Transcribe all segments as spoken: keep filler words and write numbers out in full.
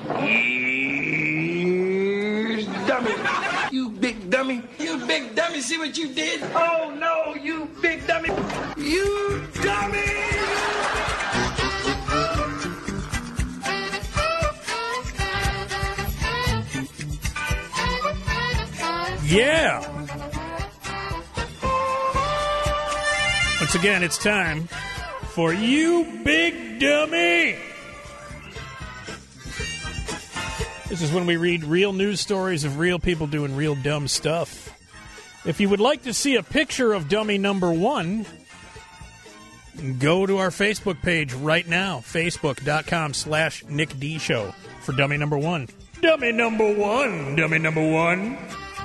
Here's dummy. You big dummy. You big dummy. See what you did? Oh, no, you big dummy. You dummy. Yeah. Once again, it's time for You Big Dummy. This is when we read real news stories of real people doing real dumb stuff. If you would like to see a picture of dummy number one, go to our Facebook page right now, facebook.com slash Nick D Show for dummy number one. Dummy number one. Dummy number one.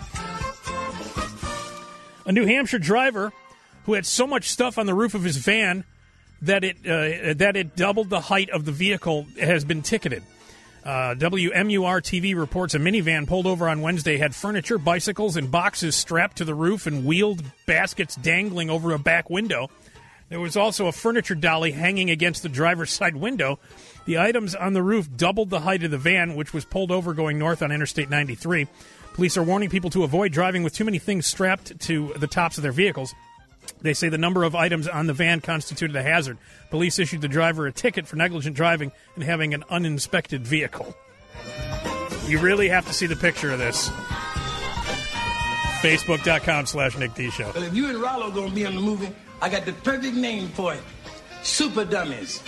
A New Hampshire driver who had so much stuff on the roof of his van that it uh, that it doubled the height of the vehicle has been ticketed. Uh, W M U R T V reports a minivan pulled over on Wednesday had furniture, bicycles, and boxes strapped to the roof and wheeled baskets dangling over a back window. There was also a furniture dolly hanging against the driver's side window. The items on the roof doubled the height of the van, which was pulled over going north on Interstate ninety-three. Police are warning people to avoid driving with too many things strapped to the tops of their vehicles. They say the number of items on the van constituted a hazard. Police issued the driver a ticket for negligent driving and having an uninspected vehicle. You really have to see the picture of this. Facebook.com slash Nick D Show. Well, if you and Rollo going to be in the movie, I got the perfect name for it. Super Dummies.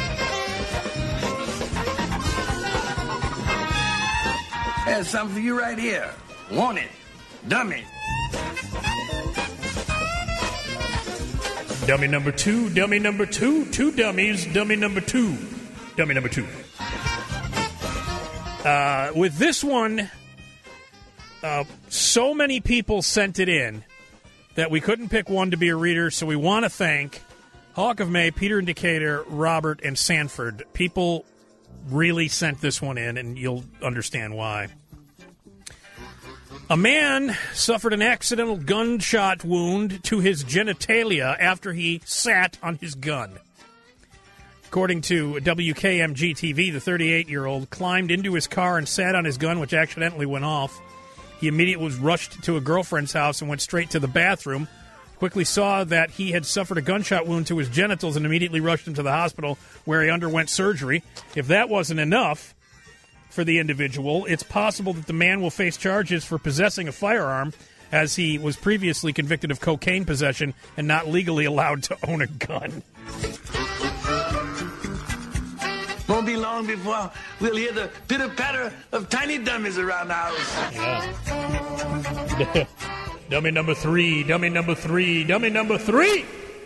There's something for you right here. Want it. Dummy. Dummy number two, dummy number two, two dummies, dummy number two, dummy number two. Uh, with this one, uh, so many people sent it in that we couldn't pick one to be a reader, so we want to thank Hawk of May, Peter and Decatur, Robert, and Sanford. People really sent this one in, and you'll understand why. A man suffered an accidental gunshot wound to his genitalia after he sat on his gun. According to W K M G T V, the thirty-eight-year-old climbed into his car and sat on his gun, which accidentally went off. He immediately was rushed to a girlfriend's house and went straight to the bathroom. Quickly saw that he had suffered a gunshot wound to his genitals and immediately rushed him to the hospital where he underwent surgery. If that wasn't enough for the individual, it's possible that the man will face charges for possessing a firearm, as he was previously convicted of cocaine possession and not legally allowed to own a gun. Won't be long before we'll hear the pitter-patter of tiny dummies around the house. Yeah. Dummy number three, dummy number three, dummy number three.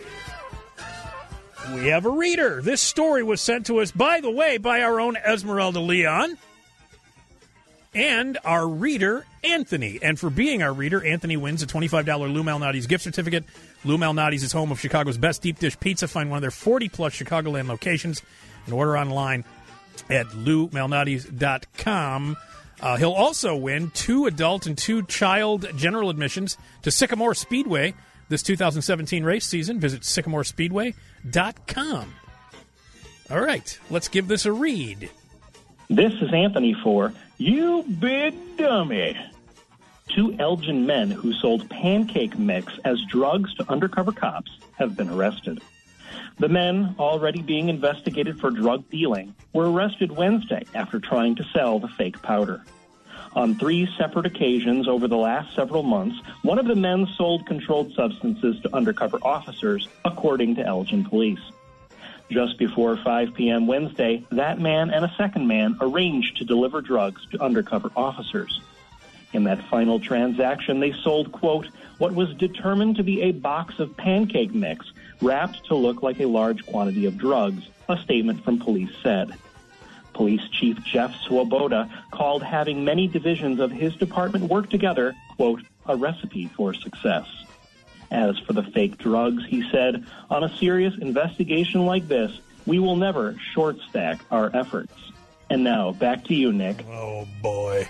We have a reader. This story was sent to us, by the way, by our own Esmeralda Leon and our reader, Anthony. And for being our reader, Anthony wins a twenty-five dollars Lou Malnati's gift certificate. Lou Malnati's is home of Chicago's best deep dish pizza. Find one of their forty-plus Chicagoland locations and order online at lou malnati's dot com. Uh, he'll also win two adult and two child general admissions to Sycamore Speedway this two thousand seventeen race season. Visit sycamore speedway dot com. All right, let's give this a read. This is Anthony for You Big Dummy. Two Elgin men who sold pancake mix as drugs to undercover cops have been arrested. The men, already being investigated for drug dealing, were arrested Wednesday after trying to sell the fake powder. On three separate occasions over the last several months, one of the men sold controlled substances to undercover officers, according to Elgin police. Just before five p.m. Wednesday, that man and a second man arranged to deliver drugs to undercover officers. In that final transaction, they sold, quote, what was determined to be a box of pancake mix wrapped to look like a large quantity of drugs, a statement from police said. Police Chief Jeff Swoboda called having many divisions of his department work together, quote, a recipe for success. As for the fake drugs, he said, on a serious investigation like this, we will never short stack our efforts. And now, back to you, Nick. Oh, boy.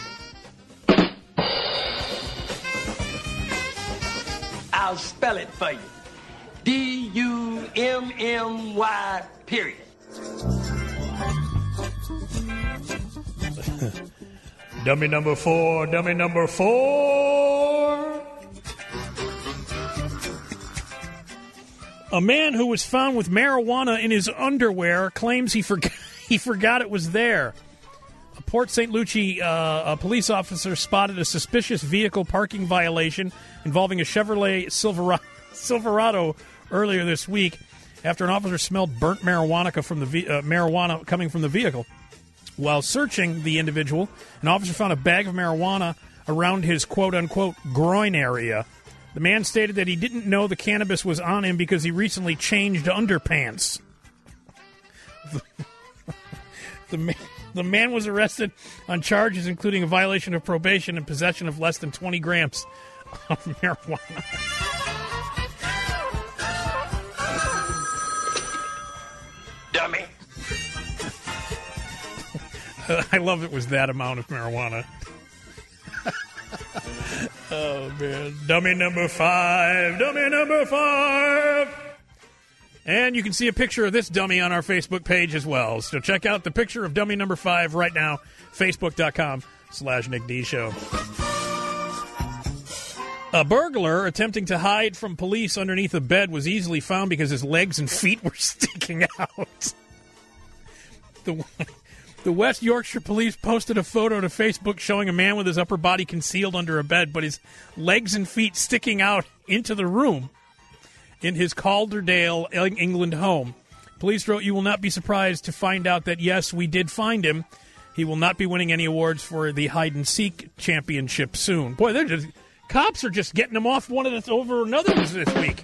I'll spell it for you. D U M M Y, period. Dummy number four, dummy number four. A man who was found with marijuana in his underwear claims he forgot he forgot it was there. A Port Saint Lucie uh, a police officer spotted a suspicious vehicle parking violation involving a Chevrolet Silverado, Silverado earlier this week after an officer smelled burnt marijuana from the ve- uh, marijuana coming from the vehicle. While searching the individual, an officer found a bag of marijuana around his quote-unquote groin area. The man stated that he didn't know the cannabis was on him because he recently changed underpants. The, the, man, the man was arrested on charges including a violation of probation and possession of less than twenty grams of marijuana. Dummy. I love it was that amount of marijuana. Oh, man. Dummy number five. Dummy number five. And you can see a picture of this dummy on our Facebook page as well. So check out the picture of dummy number five right now. Facebook.com slash Nick D Show. A burglar attempting to hide from police underneath a bed was easily found because his legs and feet were sticking out. The The West Yorkshire Police posted a photo to Facebook showing a man with his upper body concealed under a bed, but his legs and feet sticking out into the room in his Calderdale, England home. Police wrote, "You will not be surprised to find out that, yes, we did find him. He will not be winning any awards for the hide-and-seek championship soon." Boy, they're just, cops are just getting them off one of the, over another this week.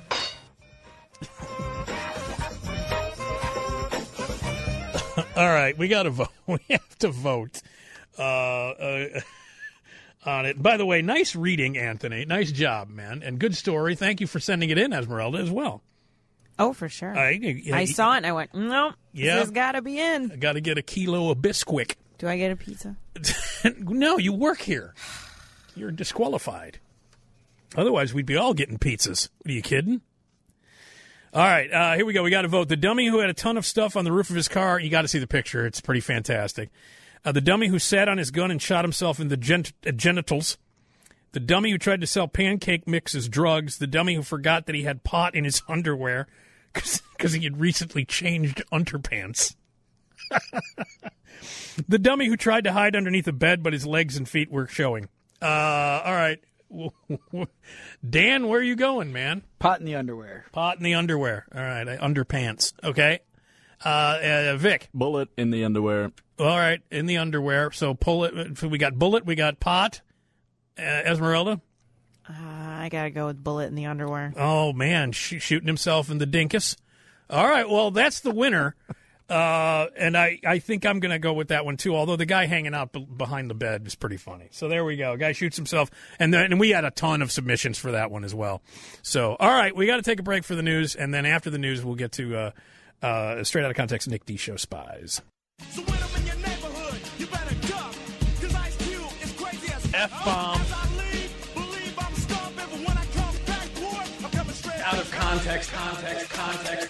All right, we got to vote. We have to vote uh, uh, on it. By the way, nice reading, Anthony. Nice job, man, and good story. Thank you for sending it in, Esmeralda, as well. Oh, for sure. I, I, I saw it and I went, no, yeah, this has got to be in. I got to get a kilo of Bisquick. Do I get a pizza? No, you work here. You're disqualified. Otherwise, we'd be all getting pizzas. Are you kidding? All right, uh, here we go. We got to vote. The dummy who had a ton of stuff on the roof of his car. You got to see the picture. It's pretty fantastic. Uh, the dummy who sat on his gun and shot himself in the gent- uh, genitals. The dummy who tried to sell pancake mix as drugs. The dummy who forgot that he had pot in his underwear because he had recently changed underpants. The dummy who tried to hide underneath a bed, but his legs and feet were showing. Uh, all right. Dan, where are you going, man? Pot in the underwear. Pot in the underwear. All right, underpants. Okay. Uh, uh, Vic. Bullet in the underwear. All right, in the underwear. So pull it. So we got bullet. We got pot. Uh, Esmeralda. Uh, I gotta go with bullet in the underwear. Oh man, Sh- shooting himself in the dinkus. All right, well that's the winner. Uh, and I, I think I'm going to go with that one, too, although the guy hanging out b- behind the bed is pretty funny. So there we go. Guy shoots himself, and then and we had a ton of submissions for that one as well. So, all right, we got to take a break for the news, and then after the news, we'll get to uh, uh, Straight Out of Context Nick D Show Spies. So when I'm in your neighborhood, you better duck, 'cause Ice Cube is crazy as F-bomb. Out of context, context, context.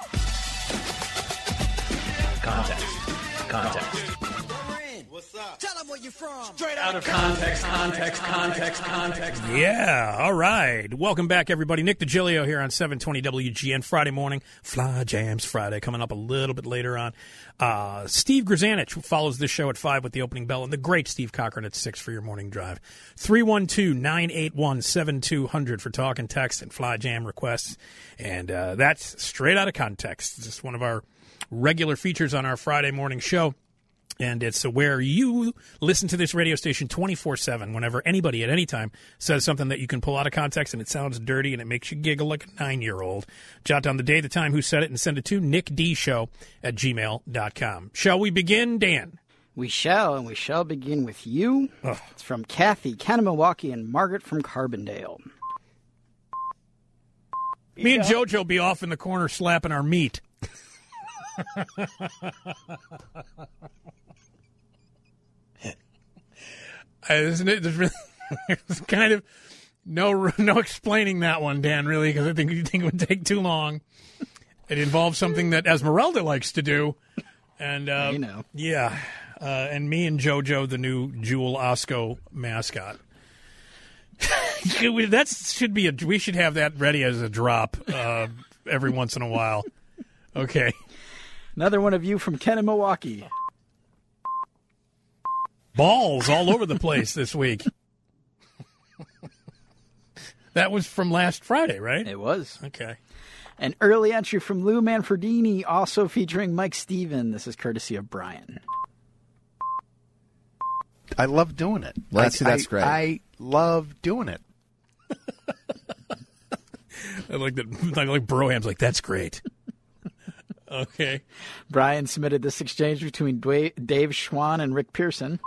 Context. Context. What's up? Tell them where you're from. Straight out of context, context, context, context. Yeah, all right. Welcome back, everybody. Nick DiGilio here on seven twenty W G N Friday morning. Fly Jams Friday coming up a little bit later on. Uh, Steve Grzanich follows this show at five with the opening bell, and the great Steve Cochran at six for your morning drive. three one two, nine eight one, seven two zero zero for talk and text and Fly Jam requests. And uh, that's Straight Out of Context. It's just one of our regular features on our Friday morning show. And it's where you listen to this radio station twenty-four seven whenever anybody at any time says something that you can pull out of context and it sounds dirty and it makes you giggle like a nine-year-old. Jot down the day, the time, who said it, and send it to nickdshow at gmail dot com. Shall we begin, Dan? We shall, and we shall begin with you. Ugh. It's from Kathy, Ken of Milwaukee, and Margaret from Carbondale. Me and JoJo be off in the corner slapping our meat. Uh, isn't it? There's, really, there's kind of no no explaining that one, Dan, really, because I think you think it would take too long. It involves something that Esmeralda likes to do. And, uh, you know. Yeah. uh, and me and JoJo, the new Jewel Osco mascot. That should be a. We should have that ready as a drop uh, every once in a while. Okay. Another one of you from Ken in Milwaukee. Balls all over the place this week. That was from last Friday, right? It was. Okay. An early entry from Lou Manfredini, also featuring Mike Steven. This is courtesy of Brian. I love doing it. That's, I, that's I, great. I love doing it. I like that. I like Broham's like, that's great. Okay. Brian submitted this exchange between Dwayne, Dave Schwann and Rick Pearson.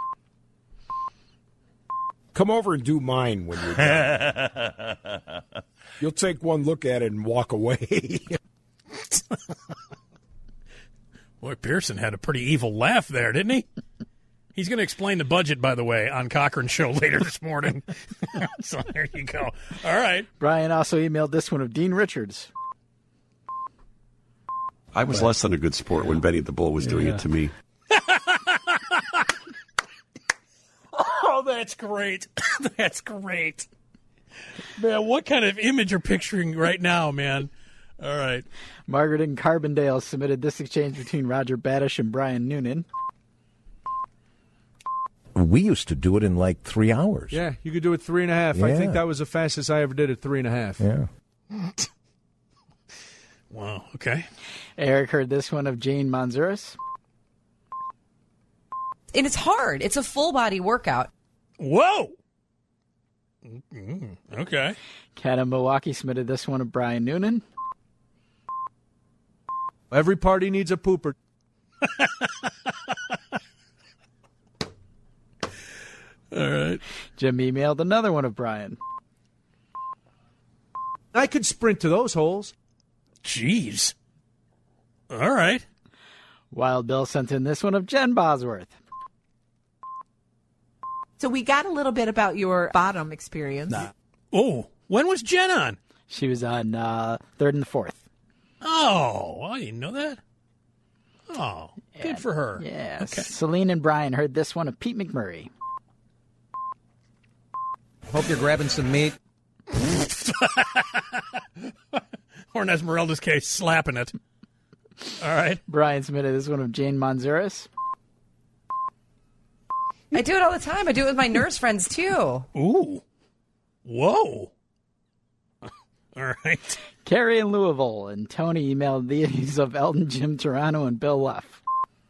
Come over and do mine when you're done. You'll take one look at it and walk away. Boy, Pearson had a pretty evil laugh there, didn't he? He's going to explain the budget, by the way, on Cochran's show later this morning. So there you go. All right. Brian also emailed this one of Dean Richards. I was less than a good sport when Benny the Bull was doing Yeah. it to me. Oh, that's great. That's great. Man, what kind of image you're picturing right now, man? All right. Margaret in Carbondale submitted this exchange between Roger Badish and Brian Noonan. We used to do it in like three hours. Yeah, you could do it three and a half. I Yeah. think that was the fastest I ever did it, three and a half. Yeah. Wow, okay. Eric heard this one of Jane Manzuris. And it's hard. It's a full body workout. Whoa. Mm, okay. Ken in Milwaukee submitted this one of Brian Noonan. Every party needs a pooper. All right. Jim emailed another one of Brian. I could sprint to those holes. Jeez. All right. Wild Bill sent in this one of Jen Bosworth. So we got a little bit about your bottom experience. Nah. Oh, when was Jen on? She was on uh, third and the fourth. Oh, I didn't know that. Oh, Yeah. good for her. Yeah. Okay. Celine and Brian heard this one of Pete McMurray. Hope you're grabbing some meat. Or in Esmeralda's case, slapping it. All right. Brian submitted this one of Jane Manzuris. I do it all the time. I do it with my nurse friends, too. Ooh. Whoa. All right. Carrie in Louisville and Tony emailed these of Elton, Jim Turano, and Bill Luff.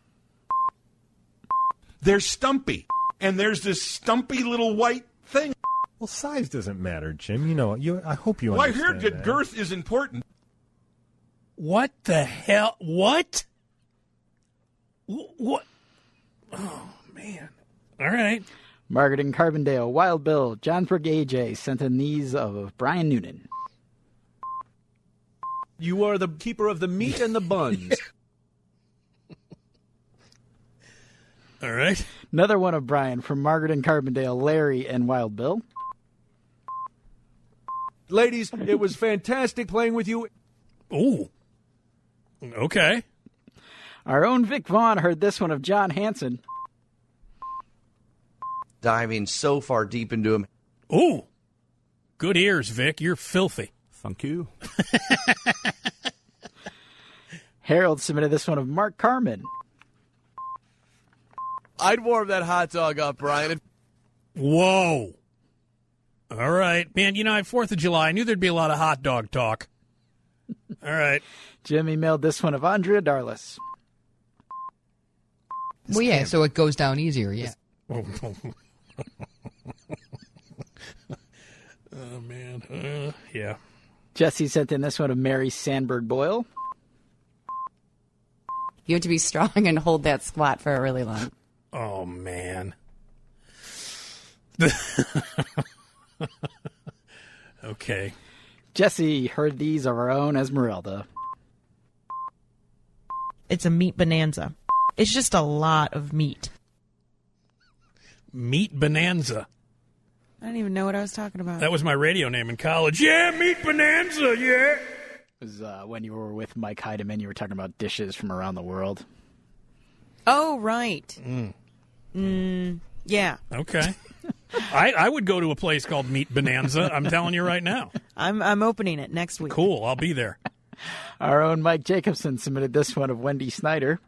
They're stumpy. And there's this stumpy little white thing. Well, size doesn't matter, Jim. You know, you. I hope you Well, I understand heard that, that. girth is important. What the hell? What? What? Oh, man. All right. Margaret in Carbondale, Wild Bill, Johnsburg A J sent in these of Brian Noonan. You are the keeper of the meat and the buns. All right. Another one of Brian from Margaret in Carbondale, Larry, and Wild Bill. Ladies, it was fantastic playing with you. Ooh. Okay. Our own Vic Vaughn heard this one of John Hanson. Diving so far deep into him. Ooh. Good ears, Vic. You're filthy. Thank you. Harold submitted this one of Mark Carmen. I'd warm that hot dog up, Brian. Whoa. All right. Man, you know, on fourth of July, I knew there'd be a lot of hot dog talk. All right. Jim emailed this one of Andrea Darlis. Well, yeah, so it goes down easier, yeah. Oh, man. Uh, yeah. Jesse sent in this one of Mary Sandberg Boyle. You have to be strong and hold that squat for a really long. Oh, man. Okay. Jesse heard these of our own Esmeralda. It's a meat bonanza. It's just a lot of meat. Meat Bonanza. I don't even know what I was talking about. That was my radio name in college. Yeah, Meat Bonanza, yeah. It was uh, when you were with Mike Heidemann, you were talking about dishes from around the world. Oh, right. Mm. Mm, yeah. Okay. I, I would go to a place called Meat Bonanza. I'm telling you right now. I'm I'm opening it next week. Cool. I'll be there. Our own Mike Jacobson submitted this one of Wendy Snyder.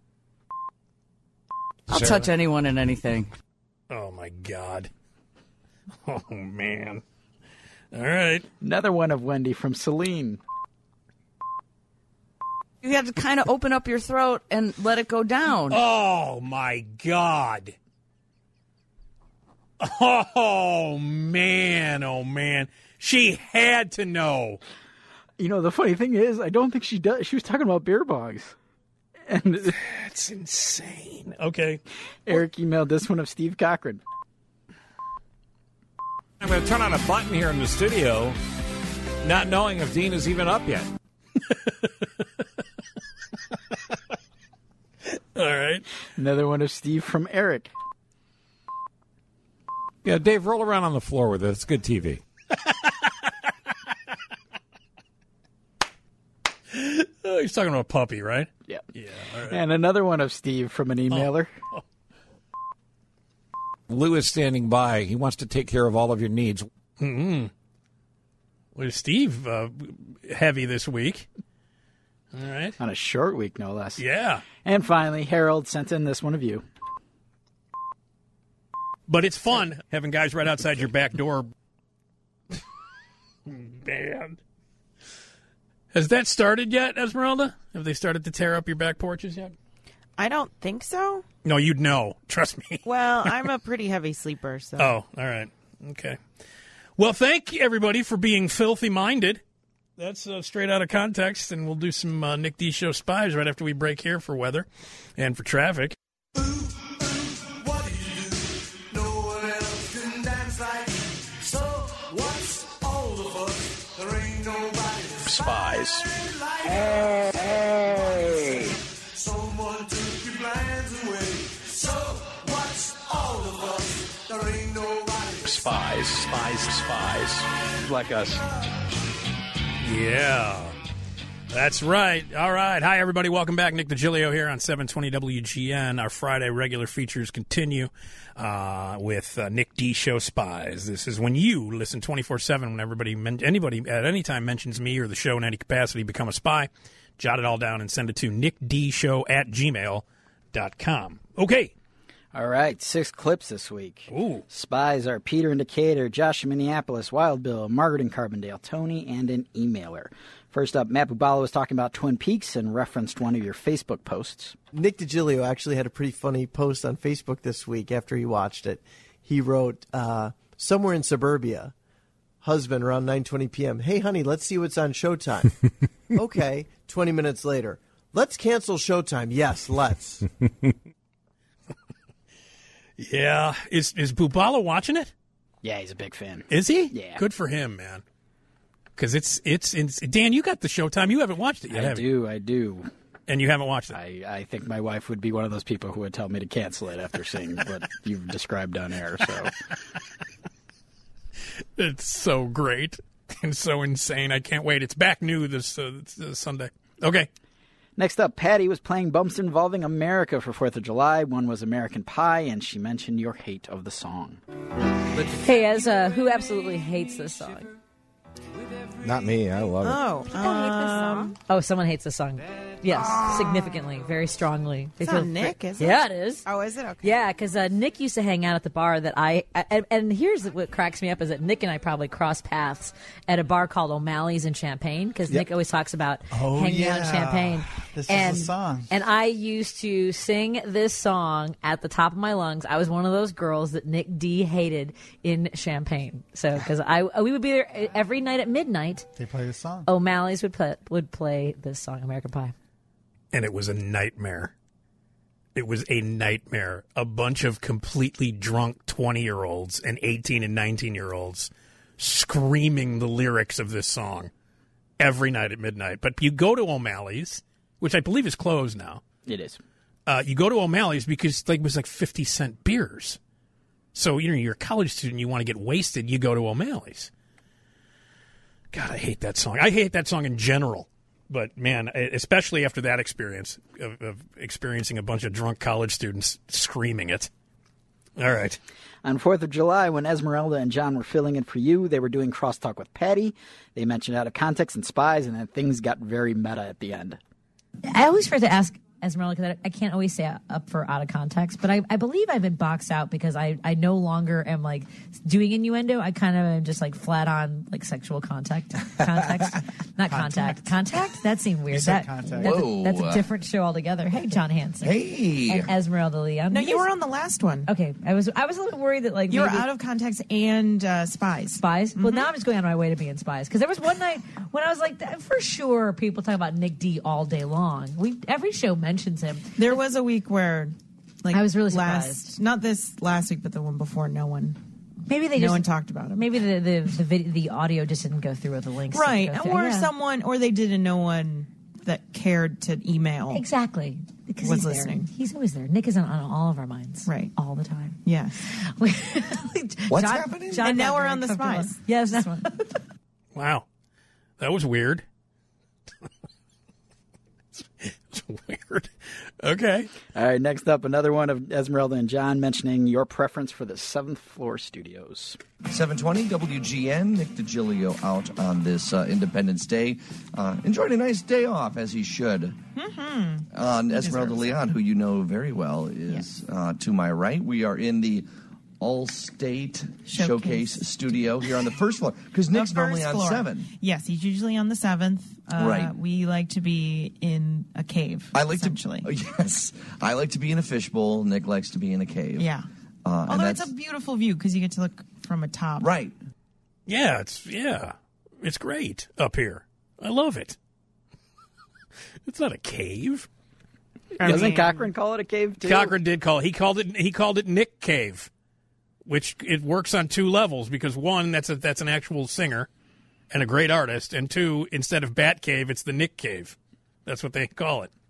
I'll Sarah. touch anyone and anything. Oh, my God. Oh, man. All right. Another one of Wendy from Celine. You have to kind of open up your throat and let it go down. Oh, my God. Oh, man. Oh, man. She had to know. You know, the funny thing is, I don't think she does. She was talking about beer bongs. And that's insane. Okay. Eric emailed this one of Steve Cochran. I'm going to turn on a button here in the studio, not knowing if Dean is even up yet. All right. Another one of Steve from Eric. Yeah, Dave, roll around on the floor with it. It's good T V. Oh, he's talking about a puppy, right? Yeah. Yeah. All right. And another one of Steve from an emailer. Oh. Lou is standing by. He wants to take care of all of your needs. Mm-hmm. Well, Steve, uh, heavy this week. All right. On a short week, no less. Yeah. And finally, Harold sent in this one of you. But it's fun having guys right outside your back door. Man. Has that started yet, Esmeralda? Have they started to tear up your back porches yet? I don't think so. No, you'd know. Trust me. Well, I'm a pretty heavy sleeper, so. Oh, all right. Okay. Well, thank you, everybody, for being filthy-minded. That's uh, straight out of context, and we'll do some uh, Nick D. Show Spies right after we break here for weather and for traffic. Spies. Hey, hey. Someone took your plans away. So what's all of us? There ain't nobody. Spies. Spies. Spies. Like us. Yeah. That's right. All right. Hi, everybody. Welcome back. Nick DiGilio here on seven twenty W G N. Our Friday regular features continue uh, with uh, Nick D. Show Spies. This is when you listen twenty-four seven, when everybody, men- anybody at any time mentions me or the show in any capacity, become a spy. Jot it all down and send it to nickdshow at gmail dot com. Okay. All right, six clips this week. Ooh. Spies are Peter in Decatur, Josh in Minneapolis, Wild Bill, Margaret in Carbondale, Tony, and an emailer. First up, Matt Bubala was talking about Twin Peaks and referenced one of your Facebook posts. Nick DiGilio actually had a pretty funny post on Facebook this week after he watched it. He wrote, uh, somewhere in suburbia, husband around nine twenty p.m., hey, honey, let's see what's on Showtime. Okay, twenty minutes later, let's cancel Showtime. Yes, let's. Yeah. Is is Bubala watching it? Yeah, he's a big fan. Is he? Yeah. Good for him, man. Because it's, it's, it's, Dan, you got the Showtime. You haven't watched it yet, I have do, you? I do. And you haven't watched it? I, I think my wife would be one of those people who would tell me to cancel it after seeing what you've described on air. So It's so great and so insane. I can't wait. It's back new this, uh, this Sunday. Okay. Next up, Patty was playing bumps involving America for fourth of July. One was American Pie, and she mentioned your hate of the song. Hey, as uh, who absolutely hates this song? Not me. I love it. Oh, um, Oh, someone hates this song. Yes, significantly, very strongly. They It's not feel- Nick, is it? Yeah, it is. Oh, is it? Okay. Yeah, because uh, Nick used to hang out at the bar that I, and, and here's what cracks me up is that Nick and I probably crossed paths at a bar called O'Malley's in Champaign, because Yep. Nick always talks about Oh, hanging out in yeah. Champaign. This is and, the song. And I used to sing this song at the top of my lungs. I was one of those girls that Nick D hated in Champaign. So, because I we would be there every night at midnight. They play the song. O'Malley's would play, would play this song, American Pie. And it was a nightmare. It was a nightmare. A bunch of completely drunk twenty-year-olds and eighteen and nineteen-year-olds screaming the lyrics of this song every night at midnight. But you go to O'Malley's, which I believe is closed now. It is. Uh, you go to O'Malley's because like, it was like fifty cent beers. So, you know, you're a college student, you want to get wasted, you go to O'Malley's. God, I hate that song. I hate that song in general. But, man, especially after that experience of, of experiencing a bunch of drunk college students screaming it. All right. On fourth of July, when Esmeralda and John were filling in for you, they were doing crosstalk with Patty. They mentioned Out of Context and Spies, and then things got very meta at the end. I always forget to ask Esmeralda, because I, I can't always say up for Out of Context, but I, I believe I've been boxed out because I, I no longer am like doing innuendo. I kind of am just like flat on like sexual contact, context, not contact, contact. That seemed weird. You said That, contact. that's, a, Whoa. that's a different show altogether. Hey, John Hanson. Hey. And Esmeralda Leon. No, you were on the last one. Okay, I was I was a little worried that like You were maybe- out of context and uh, Spies. Spies. Well, now I'm just going on my way to being Spies because there was one night when I was like, for sure, people talk about Nick D all day long. We every show mentions him. There was a week where, like, I was really last, surprised. not this last week, but the one before. No one, Maybe they no just one talked about him. Maybe the the the, video, the audio just didn't go through with the links. Right, didn't go through. or Yeah. someone, or they didn't. No one that cared to email. Exactly. Because was he's listening. There. He's always there. Nick is on, on all of our minds. Right. All the time. Yeah. What's happening? And now we're on the Spies. Yes. That's one. Wow. That was weird. It's weird. Okay. All right, next up, another one of Esmeralda and John mentioning your preference for the seventh floor studios. seven twenty W G N, Nick DiGilio out on this uh, Independence Day. Uh, enjoyed a nice day off, as he should. Mm-hmm. On Esmeralda Leon, who you know very well, is uh, to my right. We are in the All-State Showcase. Showcase studio here on the first floor, because Nick's normally on floor. seven. Yes, he's usually on the seventh. Uh, Right. We like to be in a cave. I like essentially. to, yes, I like to be in a fishbowl. Nick likes to be in a cave. Yeah. uh, and Although that's it's a beautiful view because you get to look from a top. right. Yeah, it's yeah, it's great up here. I love it. It's not a cave. Doesn't Cochran call it a cave too? Cochran did call. He called it. He called it Nick Cave, which it works on two levels because one, that's a that's an actual singer and a great artist, and two, instead of Bat Cave, it's the Nick Cave. That's what they call it.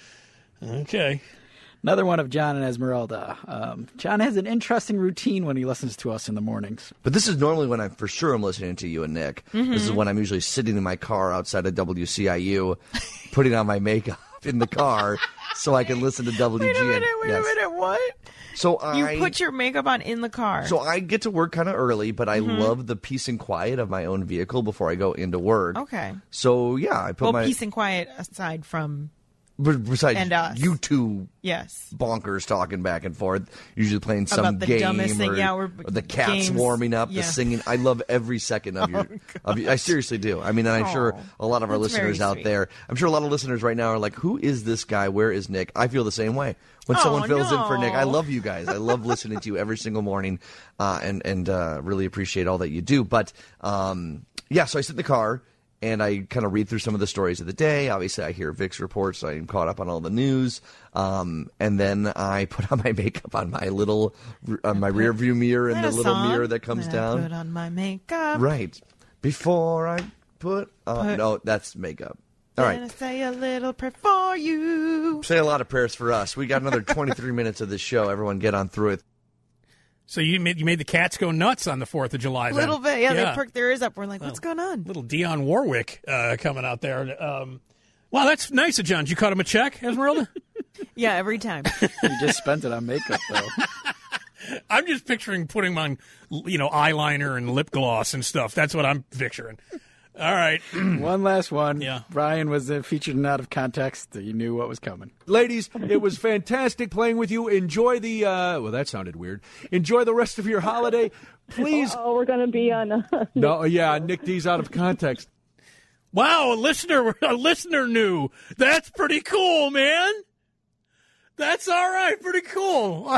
Okay. Another one of John and Esmeralda. Um, John has an interesting routine when he listens to us in the mornings. But this is normally when I for sure am listening to you and Nick. Mhm. This is when I'm usually sitting in my car outside of W C I U, putting on my makeup in the car so I can listen to W G N. Wait a minute, wait Yes. a minute, what? So I You put your makeup on in the car. So I get to work kind of early, but I Mhm. love the peace and quiet of my own vehicle before I go into work. Okay. So yeah, I put Well, my peace and quiet aside from b- besides and us. you two Yes. bonkers talking back and forth, usually playing some About the game dumbest thing, or, yeah, we're- or the cats games. warming up, Yeah. the singing. I love every second of your. of your I seriously do. I mean, and I'm Aw, sure a lot of our that's very listeners out sweet. there. I'm sure a lot of listeners right now are like, "Who is this guy? Where is Nick?" I feel the same way. When Oh, someone fills in for Nick, I no. love you guys. I love listening to you every single morning, uh, and and uh, really appreciate all that you do. But um, yeah, so I sit in the car and I kind of read through some of the stories of the day. Obviously, I hear Vic's reports, so I'm caught up on all the news. Um, and then I put on my makeup on my little uh, my rear view mirror and That the a little song? mirror that comes Then I down. Put on my makeup. Right before I put on. Put- No, that's makeup. All Then I right. say a little prayer for you. Say a lot of prayers for us. We got another twenty-three minutes of this show. Everyone get on through it. So you made you made the cats go nuts on the Fourth of July. A then. little bit, yeah, They perked their ears up. We're like, what's going on? Little Dionne Warwick uh, coming out there. Um, wow, that's nice of John. Did you cut him a check, Esmeralda? Yeah, every time. You just spent it on makeup, though. I'm just picturing putting on, you know, eyeliner and lip gloss and stuff. That's what I'm picturing. All right. One last one. Yeah. Brian was uh, featured in Out of Context. You knew what was coming. Ladies, it was fantastic playing with you. Enjoy the, uh, well, that sounded weird. Enjoy the rest of your holiday. Please. Oh, we're going to be on. Uh, No, yeah, Nick D's Out of Context. Wow, a listener, a listener knew. That's pretty cool, man. That's all right. Pretty cool.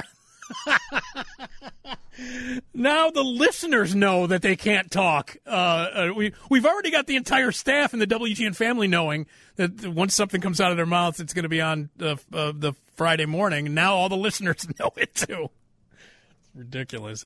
Now the listeners know that they can't talk. Uh, uh, we we've already got the entire staff and the W G N family knowing that once something comes out of their mouths, it's going to be on uh, uh, the Friday morning. Now all the listeners know it too. It's ridiculous.